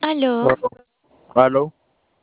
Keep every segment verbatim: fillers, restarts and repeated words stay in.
Aló, Aló, aló,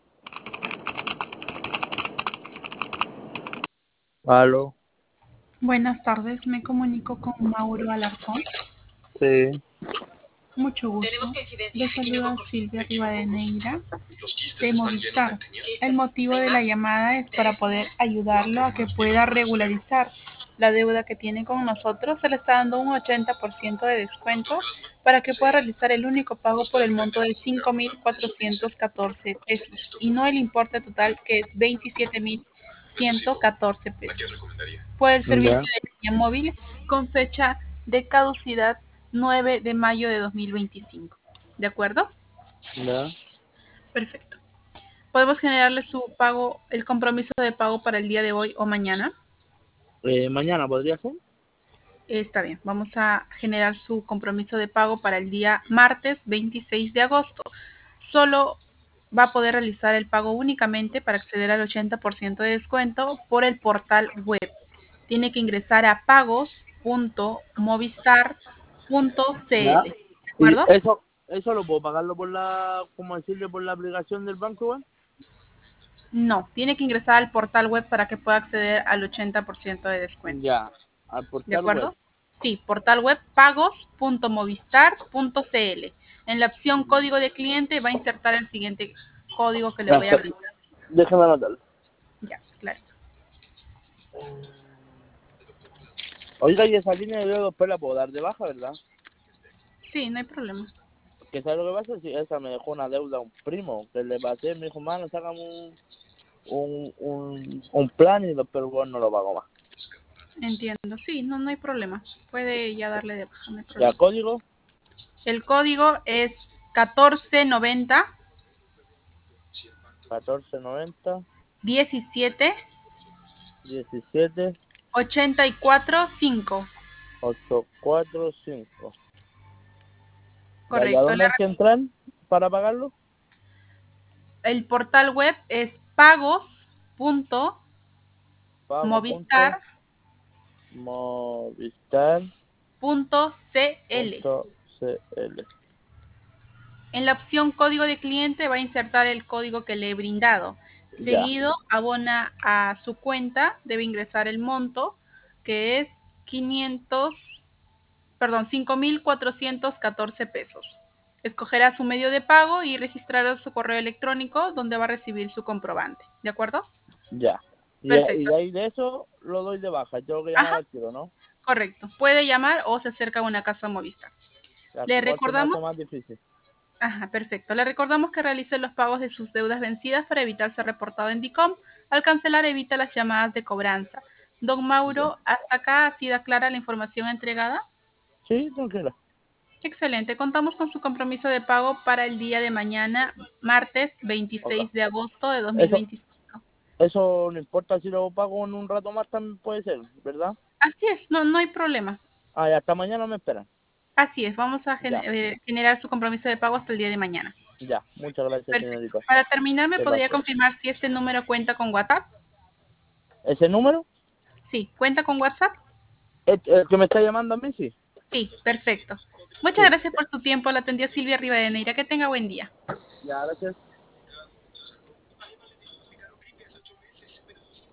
aló, Buenas tardes, me comunico con Mauro Alarcón. sí, Mucho gusto. Le saluda Silvia Rivadeneira de Movistar. El motivo de la llamada es para poder ayudarlo a que pueda regularizar la deuda que tiene con nosotros. Se le está dando un ochenta por ciento de descuento para que pueda realizar el único pago por el monto de cinco mil cuatrocientos catorce pesos y no el importe total que es veintisiete mil ciento catorce pesos por el ya, servicio de línea móvil con fecha de caducidad nueve de mayo de dos mil veinticinco. ¿De acuerdo? ya. Perfecto. Podemos generarle su pago, el compromiso de pago para el día de hoy o mañana. Eh, mañana podría ser. Está bien, vamos a generar su compromiso de pago para el día martes veintiséis de agosto. Solo va a poder realizar el pago únicamente para acceder al ochenta por ciento de descuento por el portal web. Tiene que ingresar a pagos punto movistar punto Ya. cl. ¿De Y acuerdo? eso, eso lo puedo pagarlo por la, como decirle, por la aplicación del banco, igual. No, tiene que ingresar al portal web para que pueda acceder al ochenta por ciento de descuento. Ya, al ¿De portal web. acuerdo? Sí, portal web pagos punto movistar punto cl. En la opción código de cliente va a insertar el siguiente código que le Ya, voy a espera, brindar. déjame anotarlo. Ya, claro. Oiga, y esa línea de dedo después la puedo dar de baja, ¿verdad? Sí, no hay problema. Que sabe lo que pasa, si esa me dejó una deuda a un primo, que le pasé, me dijo, mano, sácame un, un, un, un plan y después bueno, no lo pago más. Entiendo. Sí, no, no hay problema. Puede ya darle de baja, no hay Ya, problema. código, El código es catorce noventa catorce noventa diecisiete diecisiete ochenta y cuatro cinco. ocho cuatro cinco. Ya, ¿y a Correcto. dónde Le hay que entrar para pagarlo? El portal web es pagos punto Pago punto movistar movistar punto cl. punto cl. En la opción código de cliente va a insertar el código que le he brindado. Ya, Seguido, abona a su cuenta, debe ingresar el monto, que es quinientos, perdón, cinco mil cuatrocientos catorce pesos. Escogerá su medio de pago y registrará su correo electrónico donde va a recibir su comprobante. ¿De acuerdo? ya. Y, y Perfecto. de ahí de eso lo doy de baja. Tengo que llamar Ajá, al tiro, ¿no? correcto. Puede llamar o se acerca a una casa Movistar. Ya, Le ¿cuál se me hace recordamos, más difícil? ajá, perfecto. Le recordamos que realice los pagos de sus deudas vencidas para evitar ser reportado en DICOM. Al cancelar, evita las llamadas de cobranza. Don Ya. Mauro, ¿hasta acá ha sido clara la información entregada? Sí, tranquila. Excelente. Contamos con su compromiso de pago para el día de mañana, martes Ok. veintiséis de agosto de Eso, dos mil veinticinco. eso no importa si lo pago en un rato más, también puede ser, ¿verdad? Así es, no, no hay problema. Ah, y hasta mañana me esperan. Así es, vamos a gen- Ya, eh, generar su compromiso de pago hasta el día de mañana. ya. Muchas gracias, Perfecto. señorita. Para terminar, ¿me Qué podría pase. confirmar si este número cuenta con WhatsApp? ¿Ese número? Sí, ¿cuenta con WhatsApp? ¿El, el que me está llamando a mí? Sí. Sí, perfecto. Muchas Sí. gracias por su tiempo. La atendió Silvia Rivadeneira. Que tenga buen día. Ya, gracias.